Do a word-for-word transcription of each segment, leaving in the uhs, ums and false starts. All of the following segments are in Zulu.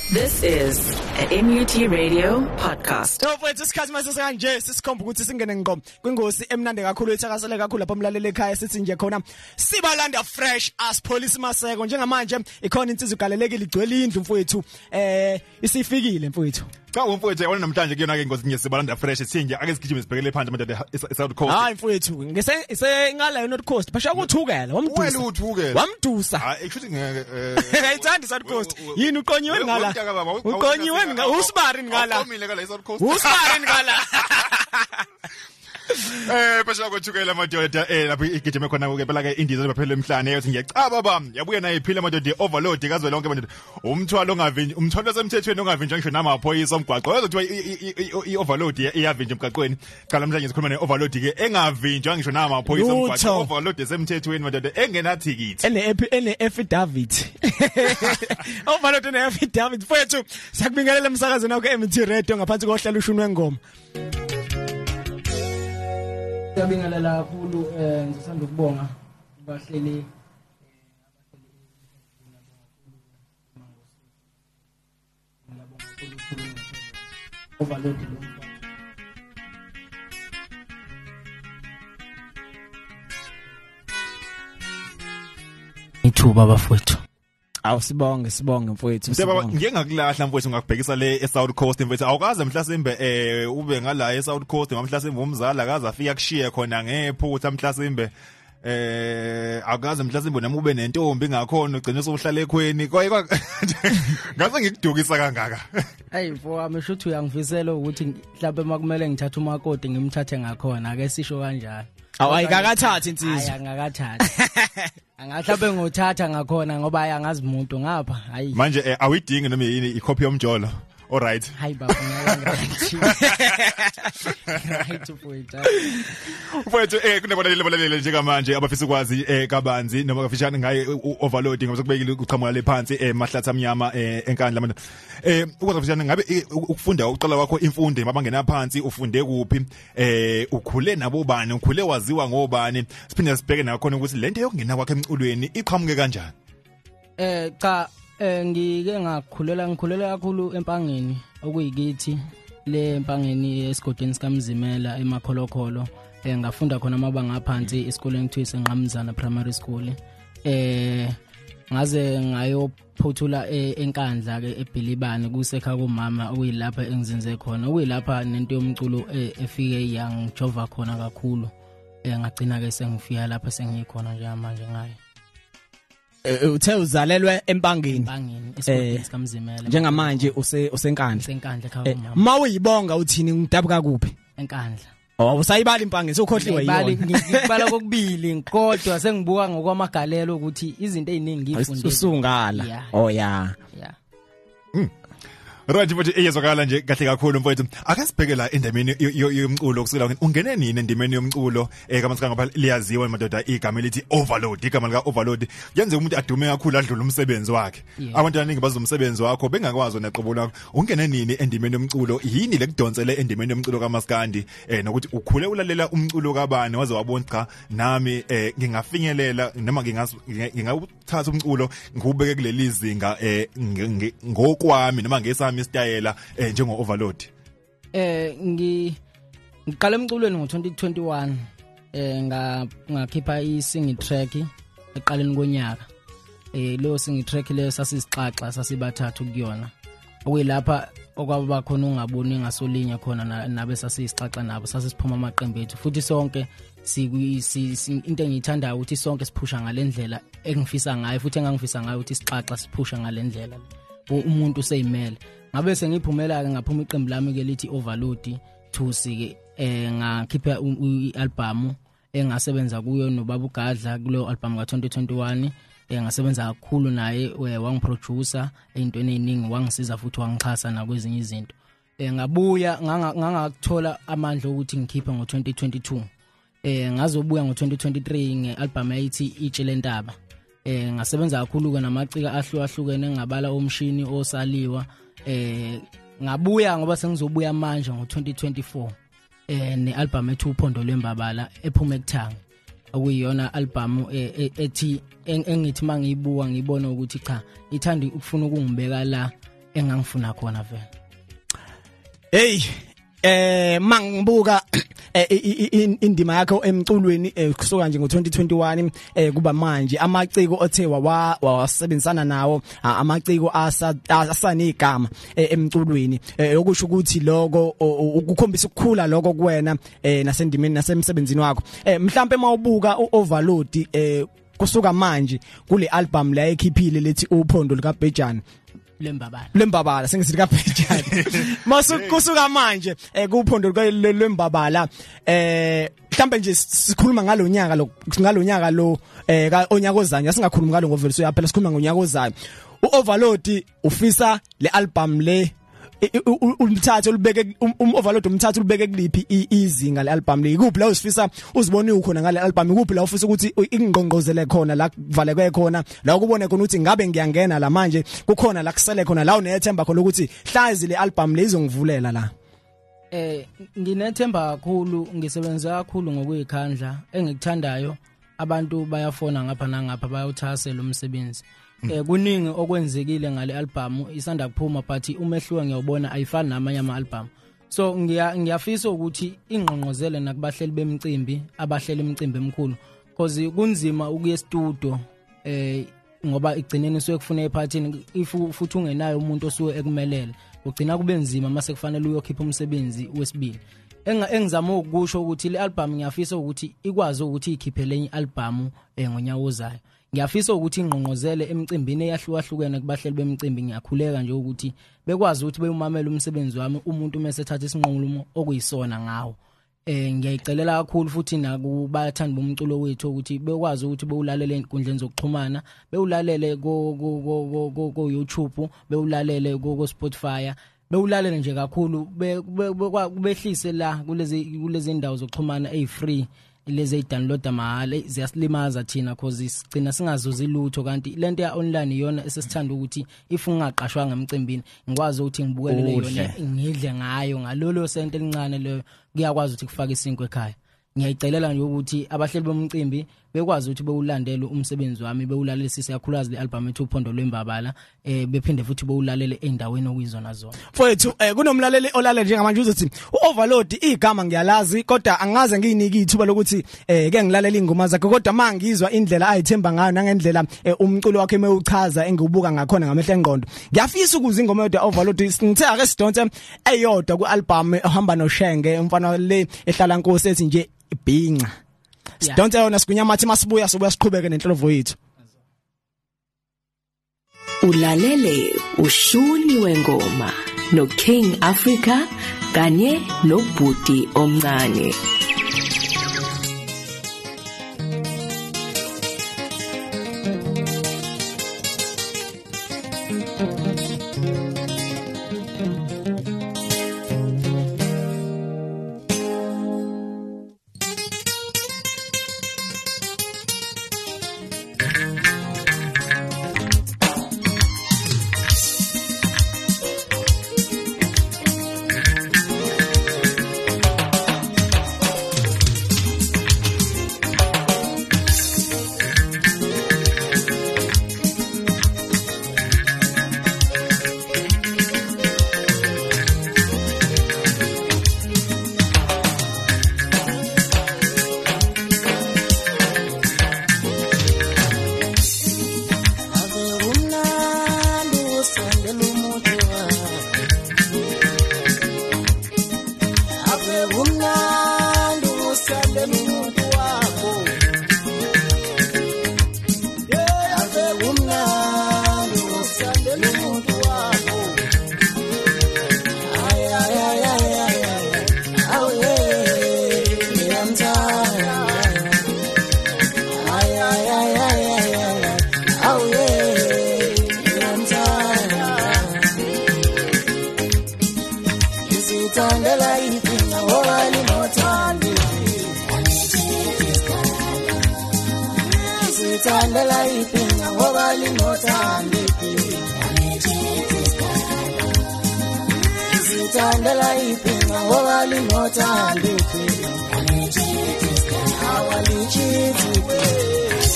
This is a M U T Radio podcast. Mfowethu isikhathi mase sekanje sisikhomba ukuthi singene ngqo kwingosi emnandi kakhulu ethakasele kakhulu lapha umlaleli ekhaya sithi nje khona sibalanda fresh as police maseko njengamanje ikhona insizwe ugalelekile igcwele indlu mfowethu eh isifikile mfowethu. Cha mfowethu yabona namhlanje kuyona ke ngosi nje sibalanda fresh sinje ake sigijime sibhekele phansi manje eSouth Coast. Hayi mfowethu ngese isengala North Coast basha ukuthukela wamdusa. Wena uthukela. Wamdusa. Hayi ekshuthi ngeke ngayithanda South Coast. Yini uqonyiwe ngala? Uqonyiwe ngala usibari ngala. Awumile kala eSouth Coast. Usibari ngala. Eh basha ukuthukela madoda eh lapho igijime khona ke phela ke indiza baphela emhlane yathi ngiyacaba bami yabuya naye iphila madoda overload kazwe lonke madoda umthwalo ongavinji umthwalo semthethweni ongavinjwa ngisho namaphoyisa omgwaqo yazothiwa i-overload iyavinjwa emgaqweni cha namhlanje sikhuluma ne-overload ke engavinjwa ngisho namaphoyisa omgwaqo overload semthethweni madoda engenathikithi ene ene affidavit overload ene affidavit mfowethu sakubingelela emsakazweni wakho M T Radio ngaphansi kohlelo ushunwe ngoma. Ngiyabingelela kakhulu eh ngisanda ukubonga abahleli overload ithuba bafowethu. Awu sibonge sibonge mfowethu sibonge. Ngike ngakulahla mfowethu ngakubhekisa le eSouth Coast mfowethu awukaze mhlasimbe eh ube ngala eSouth Coast ngamhlasimbe umzala akaze afika kushiye khona ngephutha mhlasimbe eh akaze mhlasimbe nami ube nentombi ngakhona ugcine usuhlala ekhweni kwaye ngase ngikudukisa kangaka. Hey mfowethu amisho uthi uyangivisela ukuthi mhlawumbe makumele ngithathe umakoti ngimthathe ngakhona ake sisho kanjalo. Awayikakathathi insizwe. Hayi angakathathi. Angahlabe ngothatha ngakhona ngoba ayangazi umuntu ngapha hayi. Manje eh, awidingi noma yini icopy yomjolo. All right. Hayi baba ngiyangirathi. Right mfowethu. Mfowethu eh kunabalele balele njengamanje abafisa ukwazi eh kabanzi noma kafishane ngaye overloading ngoba sekubekile uqhamuka le phansi eh mahlatha amnyama eh enkandla manje. Eh ukwazi kafishane ngabe ukufunda uqala wakho imfundo mabangena phansi ufunde kuphi eh ukhule nabobani ukhule waziwa ngobani siphinde sibheke nakhona ukuthi lento yokungena kwakhe emculweni iqhamuke kanjani. Eh cha Eh ngike ngakhulela ngikhulela kakhulu empangeni okuyikithi le empangeni esigodini sikaMzimela eMakholokholo eh ngafunda khona amabanga aphansi esikoleni kuthiwa isenqamzana primary school eh ngaze ngayophothula enkandla ke eBhilibane kusekha kumama okuyilapha engizinze khona okuyilapha nento yomculo efike yangijova khona kakhulu eh ngagcina ke sengifika lapha sengikhona nje manje ngayo. Uthe uzalelwe empangeni empangeni esigodini sikaMzimela njengamanje use usenkandla senkandla ekhaya mama mawuyibonga uthini ngidabuka kuphi enkandla oh usayibala impangeni sokhohliwe yona ngibala kokubili kodwa sengibuka ngokwamagalelo ukuthi izinto eziningi ngifundile usungala oh ya yeah Right mfowethu eyezwakala nje kahle kakhulu mfowethu ake sibhekela endemeni yomculo kusukela ungene nini endemeni yomculo eh kamasika ngapha liyaziwa madoda igama elithi overload igama lika overload yenze umuntu adume kakhulu adlula umsebenzi wakhe abantu abaningi bazo umsebenzi wakho bengakwazi naqobo lakho ungene nini endemeni yomculo yini lekudonsele endemeni yomculo kaMaskandi eh nokuthi ukhule ulalela umculo kabani waze wabona cha nami eh ngingafinyelela noma ngingawuthatha umculo ngubeke kuleli zinga eh ngokwami noma ngesami style eh njengo overload. Eh ngi ngiqala emculweni ngo twenty twenty-one eh nga ngakhipha isingi track eqaleni konyaka. Eh lo singi track leyo sasisixaxa sasibathathu kuyona. Okuyilapha okwaba khona ungaboni ngasolinya khona nabe sasisixaxa nabo sasisiphuma amaqembu ethu futhi sonke si into engiyithandayo ukuthi sonke siphusha ngalendlela engifisa ngayo futhi engangifisa ngayo ukuthi sixaxa siphusha ngalendlela. Umuntu useyimele ngabe sengiphumela ke ngaphuma iqembu lami ke lithi overload Thusi ke eh ngakhipha i-album engasebenza kuyo noBaba uGadla kulo album ka twenty twenty-one eh ngasebenza kakhulu naye wangiproducer ezintweni eziningi wangisiza futhi wangixhasa na kwezinye izinto eh ngabuya ngangakuthola amandla ukuthi ngikhiphe ngo twenty twenty-two eh ngazobuya ngo twenty twenty-three ngealbum eyithi Itshilentaba eh ngasebenza kakhulu ke namacika ahlukahlukene ngabala omshini osaliwa eh ngabuya ngoba sengizobuya manje ngo twenty twenty-four eh nealbum ethu Uphondo Lwembabala ephuma ekuthanga okuyiyona album ethi engithi mangiyibuka ngibona ukuthi cha ithanda ukufuna ukungibeka la engangifuna khona vele. Hey eh mangibuka indima yakho emculweni kusuka nje ngo twenty twenty-one eh kuba manje amaciko othewa wasebenzisana nawo amaciko asanegama emculweni okusho ukuthi lokho ukukhombisa ukukhula lokho kuwena nasendimeni nasemsebenzini wakho mhlambe mawubuka uOverload kusuka manje kule album la ekhiphile lethi uphondo lika Bhejane lembabala lembabala sengisithi ka Bhejane masukusuka manje eh kuphondo lembabala eh mhlambe nje sikhuluma ngalonyaka lo ngalonyaka lo eh ka onyaka ozayo singakhulumi ngalo ngoba vele phela sikhuluma ngonyaka ozayo uOverload ufisa le album le umthatho ulibeke uOverload umthatho ulibeke kuliphi izinga le album le ikuphi la usifisa uzibone ukhona ngale album ikuphi la ufisa ukuthi ingqongqozele khona la kuvaleke khona la ukubone khona ukuthi ngabe ngiyangena la manje kukhona la kusele khona la unethemba khona ukuthi hlazi le album le izongivulela la eh nginethemba kakhulu ngisebenza kakhulu ngokuyikhandla engikuthandayo abantu bayafona ngapha nangapha bayawuthasela umsebenzi eh kuningi okwenzekile ngale album isanda kuphuma but umehluko ngiyawubona ayifani namanye ama album so ngiya ngiyafisa ukuthi ingqongqozele nakubahleli bemicimbi abahleli imicimbi emkhulu because kunzima ukuye studio eh ngoba igcineni suke kufuna ephathini if futhi ungenayo umuntu osuke ekumelele ugcina kube nzima mase kufanele uyokhipha umsebenzi wesibili engizama ukusho ukuthi le album ngiyafisa ukuthi ikwazi ukuthi ikhiphele enye album ngonyaka ozayo ngiyafisa ukuthi ingqongqozele emicimbini eyahlukahlukene kubahleli bemicimbi ngiyakhuleka nje ukuthi bekwazi ukuthi beyumamela umsebenzi wami umuntu mesethatha isinqumo okuyisona ngawo eh ngiyayicelela kakhulu futhi nakubathandi bomculo wethu ukuthi bekwazi ukuthi bewulalele inkundleni zokuxhumana bewulalele go go YouTube bewulalele go Spotify bewulalele nje kakhulu behlise la kulezi kulezi indawo zokuxhumana ey-free lezi download mahala ziyasilimaza thina because sigcina singazuzi lutho kanti lento ya online iyona esesithanda ukuthi if ungaqashwa ngemcimbini ngikwazi ukuthi ngibukele yona ngidle ngayo ngalolo sente elincane leyo kuyakwazi ukuthi kufake isinkwe ekhaya ngiyayicelela nje ukuthi abahleli bomcimbi bekwazi ukuthi bewulandele umsebenzi wami bewulalele siyakhulaza le album ethu uphondo lwembabala eh bephinde futhi bewulalele endaweni okuyizona zona mfowethu eh kunomlaleli olale njengamanje uzothi uOverload igama ngiyalazi kodwa angaze ngiyinike ithuba lokuthi eh ke ngilalela ingoma zakhe kodwa mangizwa indlela ayithemba ngayo nangendlela umculo wakhe emewuchaza engibuka ngakhona ngamehla engqondo ngiyafisa ukuza ingoma yodwa Overload ngithe ake sidonse eyodwa ku album ehamba noShenge umfana le ehlala Nkosi ethi nje ibhinqa sidonse yona sikunyamathi masibuya sobuya siqhubeke nenhlovo yethu ulalele ushuni wengoma no King Africa kanye noBhuti omncane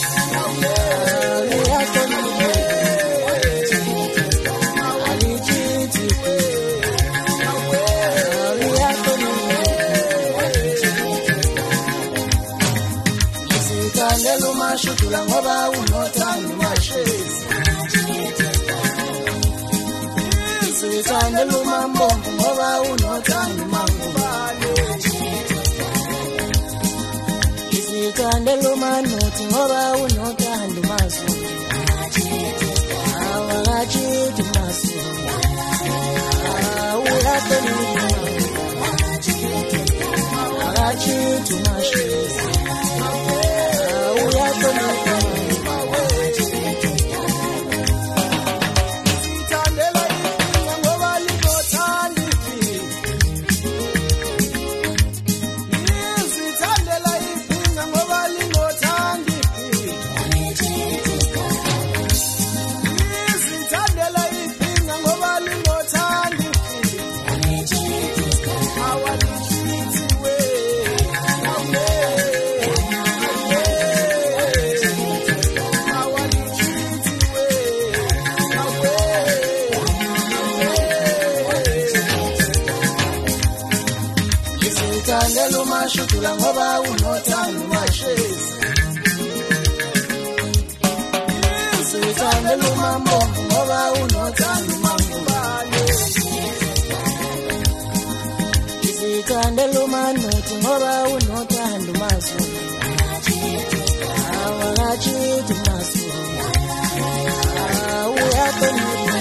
Our umashudula ngoba unothando mashezi Izithandela umambongo ngoba unothando mangubane Izithandela umanothi ngoba unothando mazulu Awakachithi mazulu Awuyahlonipha Awakachithi mashezi Awuyahlonipha Izithandela umashudula ngoba unothando mashezi Izithandela umambongo ngoba unothando mangubane Izithandela umanothi ngoba unothando mazulu Awakachithi mazulu Awuyahlonipha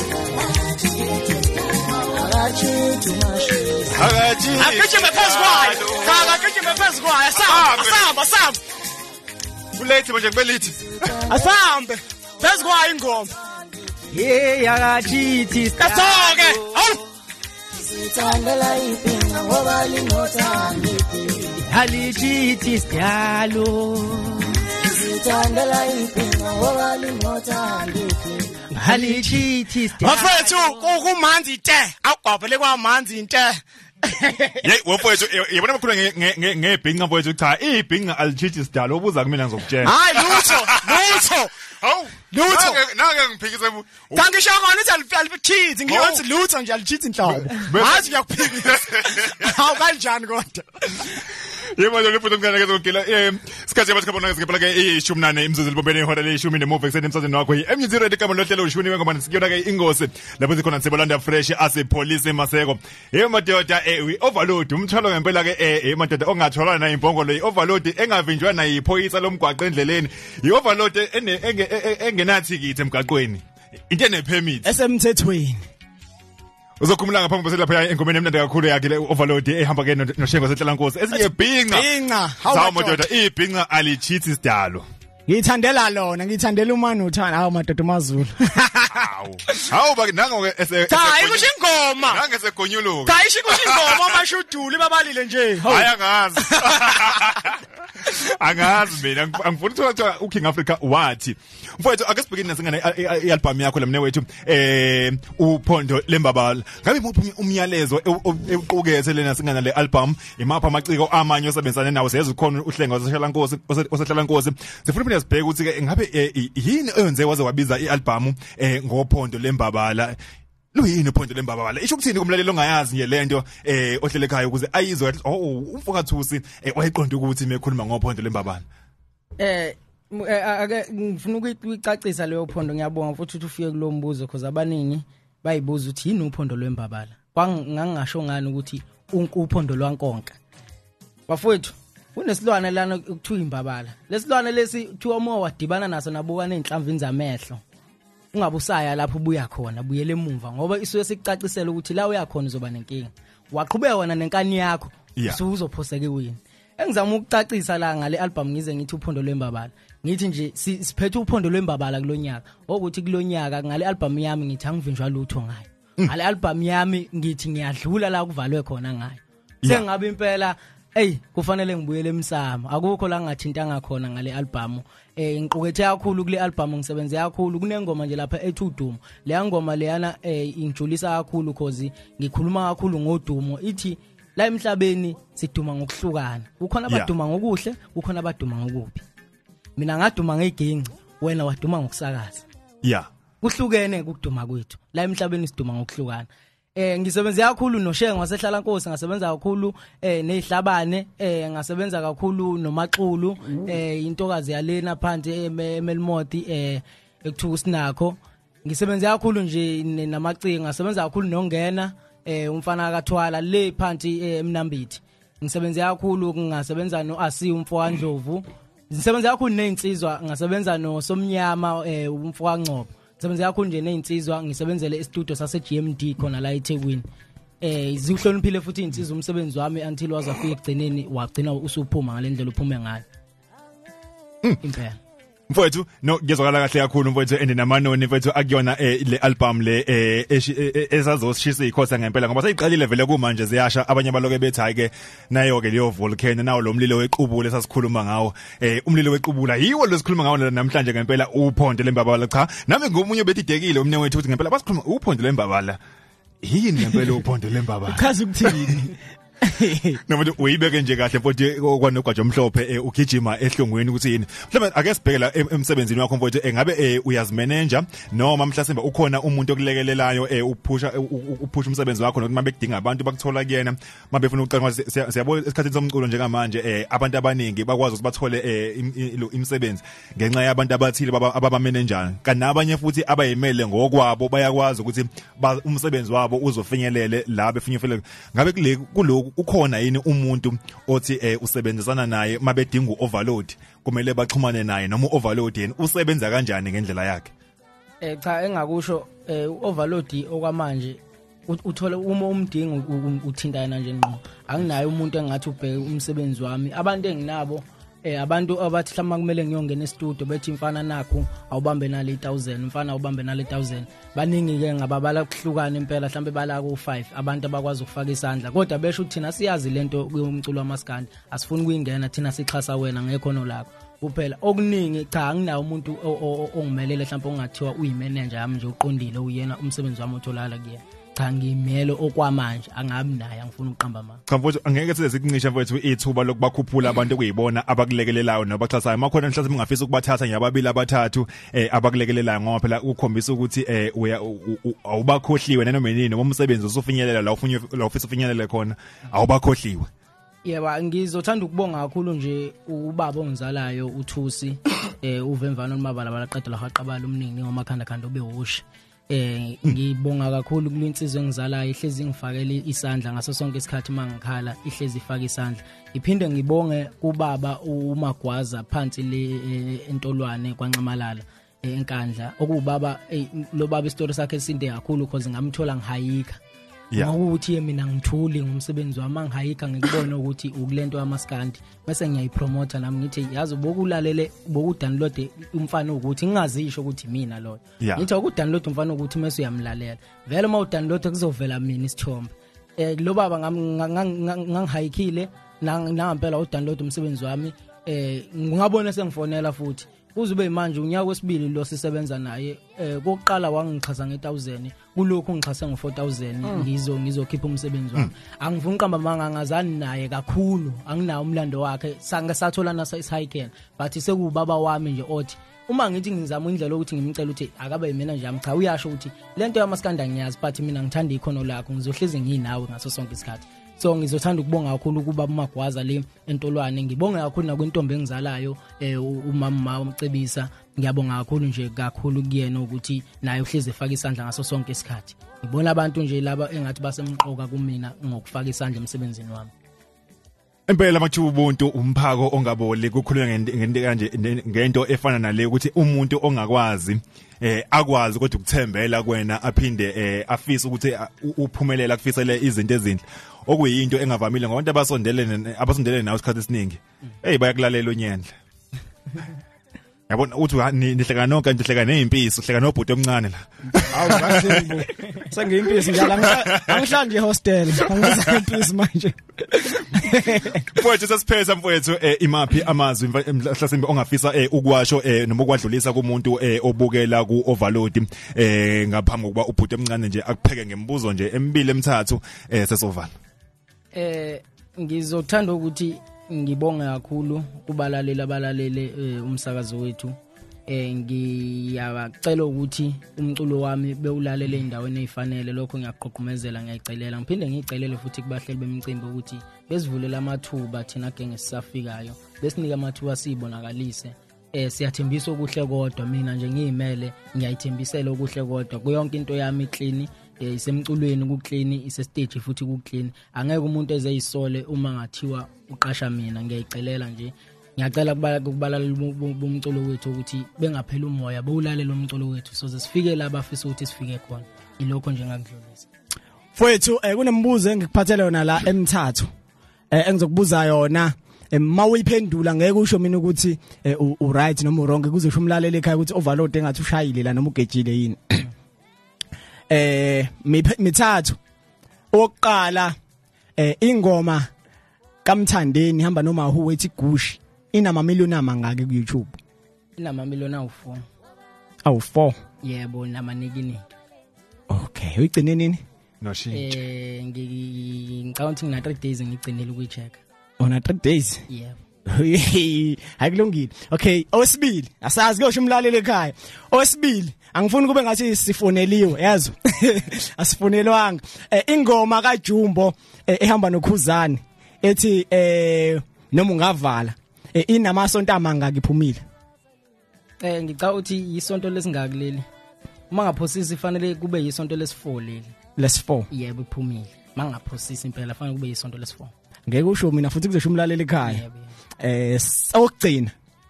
Awakachithi mashezi Akachi. Akujime phezukwayo. Kaka akujime phezukwayo. Asamba, asamba, asamba. Kulethi manje kubelithi. Asambe. Phezukwayo ingoma. Hey yakachithi Kasoke. Hawu. Izithandela ipinga ngoba linothando Alichithi sidalo Izithandela ipinga ngoba linothando Alichithi sidalo Mafethu kumanzi te. Awugqabele kwamanzi inte. Hey wofowethu yabona bakhuluma ngebhinga mfowethu cha ibhinga alichithi sidalo ubuza kumina ngizokutshela. Hayi lutho, lutho. Hawu Lutho. nake ngiphikise bu. Kanti sho ngani uthi alichithi ngiyothi lutho nje alichithi inhlobo. Hayi uyakuphikisa. Hawu kanjani kodwa? Yebo lo lephuzo ngane ngezogila eh sikhathi yabathi khona ngezikephala ke ishumi nane imzuzu libombene ihora leshumi nemuva ekseni emsazweni wakho i-M U T Radio kama lohlelo ushuni ngoma sikuyona ke ingosi lapho sikhona sibolanda fresh ase police emaseko hey madoda eh we overload umthwalo ngempela ke eh madoda ongatholwa na imbongo lo overload engavinjwa na iphoyisa lomgwaqo endleleni i overload engenathi kithi emgaqweni into ene permit esemthethweni uzokhumula ngaphambi kwese lapha engomeni emnandi kakhulu yakhe le overload ehamba ke noshengo sehlalankosi esinye ibhinga Ibhinga hawu madoda ibhinga alichithi sidalo ngithandela lona ngithandela umani uthanda hawu madoda mazulu hawu hawu bake nango ese cha ikusho ingoma nange segonyuluka cha ishikusho ingoma amashuduli babalile nje hayi angazi angazi mina angifuni ukuthola uKing Africa wathi mfowethu ake sibhekene nasingane ialbum yakho lemne wethu eh uphondo lembabala ngabe muphi umyalezo ewuqukethe lena singana le album imapha amaciko amanye osebenzane nawo siyeza ukhona uhlenga osehlalankosi osehlalankosi sifuna sibheke ukuthi ke ngabe yini eyenze waze wabiza ialbum eh ngophondo lembabala luyini uphondo lembabala isho ukuthini kumlalelo ongayazi nje lento eh ohlele ekhaya ukuze ayizwe oh umfokathusi wayiqonda ukuthi mekhuluma ngophondo lembabala eh ake ngifuna ukuyicacisa leyo phondo ngiyabonga futhi ukuthi ufike kulombuzo because abaningi bayibuza ukuthi yini uphondo lwembabala kwangingasho ngani ukuthi uphondo lwankonka bafowethu kunesilwane lana ukuthiwa imbabala lesilwane lesi kuthiwa uma wadibana naso nabuka nenhlamvini zamehlo ungabusaya lapho ubuya khona buyele emuva ngoba isuke sikucacisela ukuthi la uya khona uzoba nenkinga waqhubeka wona nenkani yakho uzophoseke wini engizama ukucacisa la ngale album ngize ngithi uphondo lwembabala ngithi nje siphethe uphondo lwembabala kulonyaka ukuthi kulonyaka ngale album yami ngithi angivinjwa lutho ngayo ngale album yami ngithi ngiyadlula la kuvalwe khona ngayo sengabe impela hey kufanele ngibuyele emsamo akukho la ngathintanga khona ngale album eh ngiqukethe kakhulu kule album ngisebenze kakhulu kunengoma nje lapha ethi udumo le ngoma leyana eh ingijulisa kakhulu cause ngikhuluma kakhulu ngodumo ithi la emhlabeni siduma ngokuhlukana kukhona abaduma ngokuhle kukhona abaduma ngokubi mina ngaduma ngeginci wena waduma ngokusakaza yeah kuhlukene ukuduma kwethu la emhlabeni siduma ngokuhlukana eh ngisebenza kakhulu noShenga wasehlala Nkosi ngasebenza kakhulu eh nezihlabane eh ngasebenza kakhulu noMaxulu eh intokazi yalena phansi eMelmoti eh ekuthuku sinakho ngisebenza kakhulu nje namacinga ngasebenza kakhulu nongena eh umfana kaThwala le phansi eMnambithi ngisebenza kakhulu ngasebenza noAsi umfowandlovu ngisebenza kakhulu nezinsizwa ngasebenza noSomnyama eh umfowangcobo ngisebenza kakhulu nje nezinsizwa ngisebenzele e-studio sase G M D khona la eThekwini eh izihloniphile futhi izinsizwa umsebenzi wami until wazafika egcineni wagcina usuphuma ngalendlela uphume ngayo impela mfowethu no ngezwakala kahle kakhulu mfowethu and namanoni mfowethu akuyona le album le esazosishisa ikhosa ngempela ngoba seyiqalile vele kumanje ziyasha abanye baloke bethi hayike nayo ke leyo volcano nawo lo mlilo wequbula esasikhuluma ngawo eh umlilo wequbula yiwo lesikhuluma ngawo namhlanje ngempela uphondo lembabala cha nami ngomunye betidekile umnye wethu uthi ngempela basikhuluma uphondo lembabala yini ngempela uphondo lembabala chaza ukuthini Noma uyibeke nje kahle futhi kwanogwaja omhlophe ugijima ehlongweni ukuthi yini mhlawumbe ake sibheke la emsebenzini wakho mfowethu engabe uyazimanager noma mhlasimba ukhona umuntu okulekelelayo uphusha uphusha umsebenzi wakho nokuthi mabekudinga abantu bakuthola kuyena mabefuna ukuqala siyabona esikhathini somculo njengamaanje abantu abaningi bakwazi ukuthi bathole imisebenzi ngenxa yabantu abathile ababa manager kanabanye futhi abayimele ngokwabo bayakwazi ukuthi umsebenzi wabo uzofinyelele la befinyelele ngabe kule kulo ukhona yini umuntu othi eh usebenzisana naye mabedinga uoverload kumele baxhumane naye noma uoverload yena usebenza kanjani ngendlela yakhe eh cha engakusho eh uoverload okwamanje uthola uma umdingo uthintana nje ngqo anginayo umuntu engathi ubheke umsebenzi wami abantu enginabo eh abantu abathi hlama kumele ngiyongena e-studio bethi mfana nakho awubambe nale one thousand mfana awubambe nale one thousand baningi ke ngababala kuhlukana impela mhlambe bala ku five abantu abakwazi ukufaka isandla kodwa besho thina siyazi lento kumculo wamaskandi asifuni kuyingena thina sixhasa wena ngekhono lakho kuphela okuningi cha anginawo umuntu ongimelele mhlawumbe ongathiwa uyimanager yami nje uqondile uyena umsebenzi wami otholala kuyena cha ngimelo okwamanje angabi naye angifuna uqamba manje cha mfowethu angeke size siqincisha mfowethu ithuba lokubakhuphula abantu okuyibona abakulekelelayo nabaxhasayo makhona mhlawumbe ungafisa ukubathatha nyababili abathathu eh abakulekelelayo ngoba phela ukukhombisa ukuthi eh awubakhohliwe nanoma yini noma umsebenzi usufinyelela la ufuna la ufisa ufinyelele khona awubakhohliwe yeba ngizothanda ukubonga kakhulu nje ubaba ongizalayo uThusi eh uvemvana nomabala balaqeda la haqabala umningi ngomakhanda khanda obehosha eh ngibonga kakhulu kulinsizwe engizalayo ihlezi ngifakele isandla ngaso sonke isikhathi mangikhala ihlezi ifaka isandla iphinde ngibonge kubaba uMagwaza phansi le entolwane kwaNcamalala enkandla okubaba lo baba istory sakhe sinde kakhulu because ngamthola ngihayika ukuthi mina ngithuli ngumsebenzi wami ngihayika ngikubona ukuthi ukulento yamaskandi bese ngiyayipromote nami ngithi yazi bokulalele bokudownload umfana ukuthi ngingazisho ukuthi mina lo ngithi ukudownload umfana ukuthi mase uyamlalela vele uma udownload kuzovela mina isithombe eh lo baba ngangihayikile nangampela udownload umsebenzi wami eh ngingabona sengifonela futhi uzube manje unyaka wesibili lo sisebenza naye eh kokuqala wangichaza nge one thousand kulokhu ngixhasa ngo four thousand ngizo ngizokhipha umsebenzi wami angifuni uqamba manga ngazani naye kakhulu anginawo umlando wakhe sange sathola nasa isihayikena but sekubaba wami nje othi uma ngithi ngizama indlela ukuthi ngimcela ukuthi akabe yimena nje ami cha uyasho ukuthi lento yamaskanda ngiyazi but mina ngithanda ikhono lakho ngizohlezi nginawe ngaso sonke isikhathi so ngizothanda ukubonga kakhulu kuba uMagwaza le entolwane ngibonga kakhulu nakwintombi engizalayo eh umama umcebisa ngiyabonga kakhulu nje kakhulu kuyena ukuthi naye uhleze efaka isandla ngaso sonke isikhathi ngibona abantu nje laba engathi basemqoka kumina ngokufaka isandla emsebenzini wami Impela makuthiwa ubuntu umphako ongaboli kukhulunywa ngento kanje ngento efana nale ukuthi umuntu ongakwazi eh akwazi kodwa ukuthembela kwena aphinde eh afisa ukuthi uphumelela kufisele izinto ezinhle okuyinto engavamile ngabantu abasondelene abasondelene nawe isikhathi esiningi hey bayakulalela onyendla yabona uthi nihleka nonke nihleka nezimpisi uhleka nobhuti omncane la awu ngathini sengiyimpisi njalo angihlanje hostel angiza impisi manje mfowethu sesipheza mfowethu imaphi amazwi mhlasimbe ongafisa ukwasho noma ukwadlulisa kumuntu obukela ku overload ngaphambi kokuba ubhuti omncane nje akupheke ngembuzo nje emibili emithathu sesovala eh ngizothanda ukuthi ngibonga kakhulu kubalaleli abalalele umsakazo wethu eh ngiyabacela ukuthi umculo wami bewulalele endaweni ezifanele lokho ngiyaqoqumezela ngiyayicelela ngiphinde ngiyicelele futhi kubahleli bemicimbi ukuthi besivulela amathuba thina genge sisafikayo besinika amathuba sibonakalise eh siyathembisa okuhle kodwa mina nje ngiyimele ngiyayithembisela okuhle kodwa kuyonke into yami clean isemculweni ku clean ise stage futhi ku clean angeke umuntu ezeyisole uma ngathiwa uqasha mina ngiyayicelela nje ngiyacela kubalalela bomculo wethu ukuthi bengaphela umoya bowulalela umculo wethu so sifike la bafisa ukuthi sifike khona ilokho nje ngakudlulisa mfowethu kunembuzo engikuphathele yona la eMthathu eh engizokubuza yona mawuyiphendula ngeke usho mina ukuthi u right noma u wrong kuzosho umlaleli ekhaya ukuthi overload engathi ushayile la noma ugejile yini eh mithathu oqala eh ingoma kaMthandeni hamba noma hu wethi gushi inama miliyoni amangaki ku YouTube inama miliyoni awu four awu four yebo namaniki okay uyigcine nini no shit eh ngicount ngina three days ngigcinele ukuyicheck ona three days yebo hayikulungile okay owesibili asazi kusho umlaleli ekhaya owesibili angifuni kube ngathi sifoneliwe yazi asifonelwanga ingoma kaJumbo ehamba noKhuzani ethi eh noma ungavala inamasonto amangaki iphumile eh ngicela uthi isonto lesingaki leli uma ngaphosisi ifanele kube yisonto lesi-four leli lesi-four yebo iphumile mangaphosisi impela fanele kube yisonto lesi-four ngeke usho mina futhi kuzosho umlaleli ekhaya eh okugcina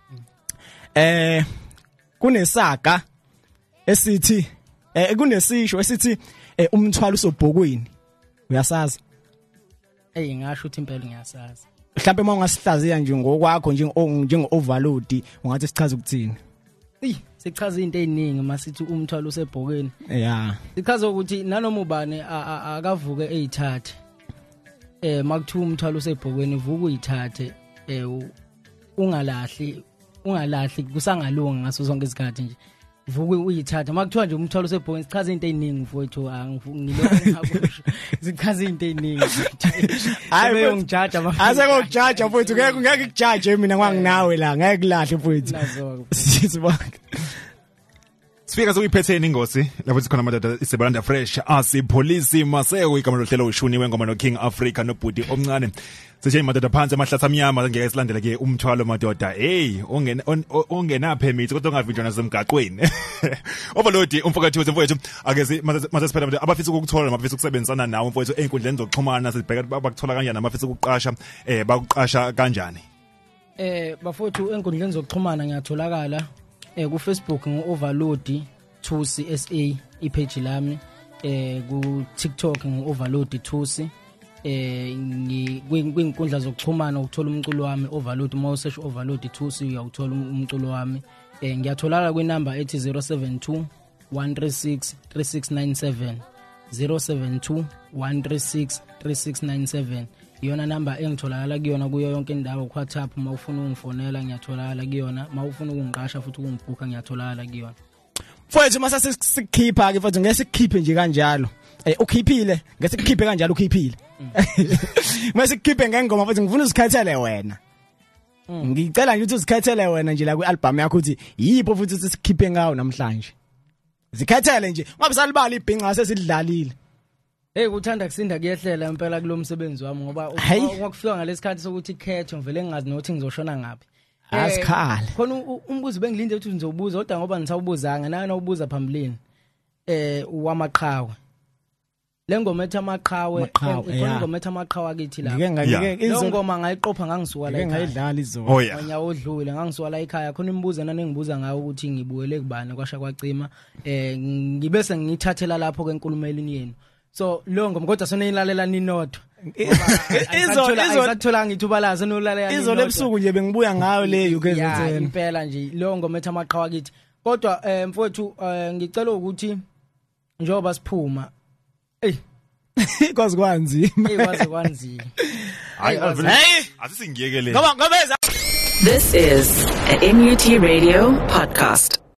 eh kunesaga esithi eh kunesisho esithi umthwalo usobhokweni uyasazi eh ngasho ukuthi impela ngiyasazi mhlawumbe mawungasihlaziya nje ngokwakho nje njenge overload ungathi sichaza ukuthini eh sichaza into eziningi masithi umthwalo usebhokweni yeah sichaza ukuthi nanoma ubane akavuke eyithathe eh makuthiwa umthwalo usebhokweni vuka uyithathe eh ungalahli ungalahli kusangalunga ngaso zonke isikhathi nje vuka uyithatha makuthiwa nje umthwalo usebhokweni sichaza into eziningi mfowethu angilokho ngakusho sichaza into eziningi hayi uyongijaja mafethu asekujaja mfowethu ngeke ngeke ukujaje mina nganginawe la ngeke kulahle mfowethu sibonga Sifika sokuyiphetheni ingosi lapho sikhona amadoda isebalanda fresh asipolisi maseko igama lohlelo ushuni wengoma no King Africa nobudi omncane seshe imadoda phansi amahlatha amnyama ngeke silandela ke umthwalo madoda hey ongena ongena permit kodwa ungavinjwa nasemgaqweni overload umfakathi wethu mfowethu ake mase siphela abafisa ukukuthola abafisa ukusebenzisana nawe mfowethu einkundleni zokuxhumana sibheka bakuthola kanjani abafisa ukuqasha eh bakuqasha kanjani eh bafowethu einkundleni zokuxhumana ngiyatholakala eh ku Facebook ngo Overload Thusi S A ipage lami eh ku TikTok ngo Overload Thusi eh nginkundla zokuxhumana ukuthola umculo wami Overload uma search Overload Thusi uyawuthola umculo wami eh ngiyatholakala kwi number ethi zero seven two one three six three six nine seven zero seven two one three six three six nine seven iyona number engitholakala kuyona kuyo yonke indawo ku WhatsApp uma ufuna ungifonela ngiyatholakala kuyona uma ufuna ukungiqasha futhi ukungibhuka ngiyatholakala kuyona mfowethu mase sikukhipha ke mfowethu ngeke sikukhiphe nje kanjalo eh ukhiphile ngeke sikukhiphe kanjalo ukhiphile mase sikukhiphe ngengoma mfowethu ngifuna uzikhethele wena ngicela nje ukuthi uzikhethele wena nje la ku album yakho uthi yipho futhi sikhiphe ngawo namhlanje zikhethele nje ngabe salibala ibhinqa sesidlalile hey kuthanda kusinda kuyehlela impela kulomsebenzi wami ngoba wakufika ngalesikhathi sokuthi khetho ngivele ngingazi nokuthi ngizoshona ngapi asikhala khona umbuzo bengilinde ukuthi ngizobuza kodwa ngoba ngisawubuzanga nana ubuza phambilini eh wamaqhawe lengoma ethi amaqhawe khona ingoma ethi amaqhawe kithi la ngeke ngizongoma ngayiqopha ngangisuka la ngeke ngayidlala izolo nyawo odlule ngangisuka la ekhaya khona imibuzo nana engibuza ngayo ukuthi ngibuyele kubani kwasha kwacima eh ngibese ngithathela lapho kenkulumeli yenu so lo ngoma kodwa sonenilalela ninodwa izolo izothola ngithuba la sonolalela izolo ebusuku nje bengibuya ngayo le U K Z impela nje lo ngoma ethi amaqhawe kithi kodwa mfowethu ngicela ukuthi njoba siphuma hey kwazi kwanzima hey kwazi kwanzima hayi asisingiyekele ngoba ngoba This is a M U T Radio podcast.